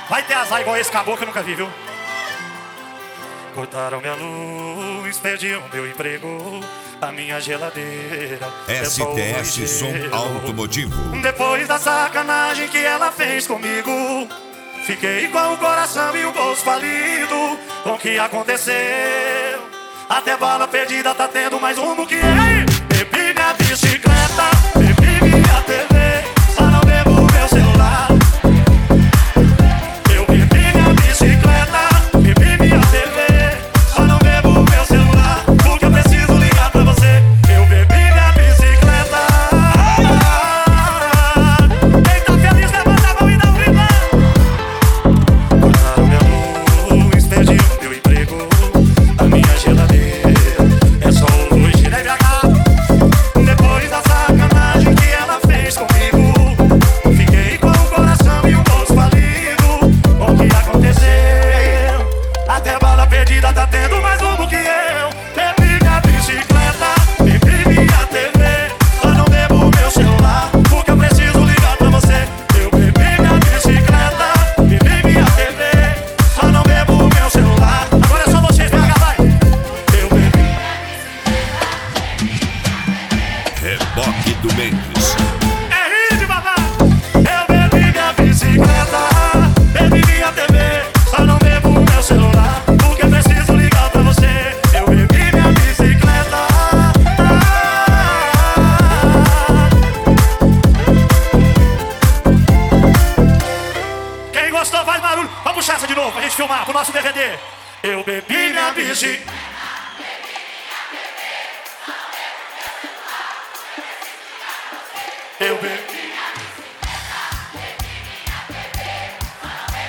Vai ter azar igual esse caboclo que eu nunca vi, viu? Cortaram minha luz, perdi o meu emprego, a minha geladeira. STS Som Automotivo. Depois da sacanagem que ela fez comigo, fiquei com o coração e o bolso falido. Com o que aconteceu? Até bala perdida tá tendo mais rumo que eu. Bebi minha bicicleta, bebi minha TV, só não bebo meu celular. Eu bebi minha bicicleta, bebi minha TV, só não bebo meu celular, porque eu preciso ligar pra você. Eu bebi minha bicicleta. Quem tá feliz levanta a mão e dá um grito. Cortaram minha luz, perdi o meu emprego, a minha geladeira é só luz de BH. Depois da sacanagem que ela fez comigo, fiquei com o coração e o bolso falido. O que aconteceu? Até bala perdida tá tendo mais rumo que eu. Bebi minha bicicleta, bebi minha TV, só não bebo meu celular, porque eu preciso ligar pra você. Eu bebi minha bicicleta, bebi minha TV, só não bebo meu celular. Agora é só vocês, BH, vai! Eu bebi. Reboque do Mendes. É hit, babá! Eu bebi minha bicicleta, bebi minha TV, só não bebo meu celular, porque eu preciso ligar pra você. Eu bebi minha bicicleta. Quem gostou faz barulho. Vamos puxar essa de novo pra gente filmar pro nosso DVD. Eu bebi minha bicicleta. Eu bebi.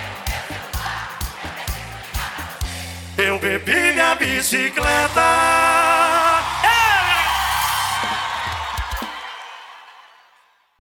Eu bebi minha bicicleta.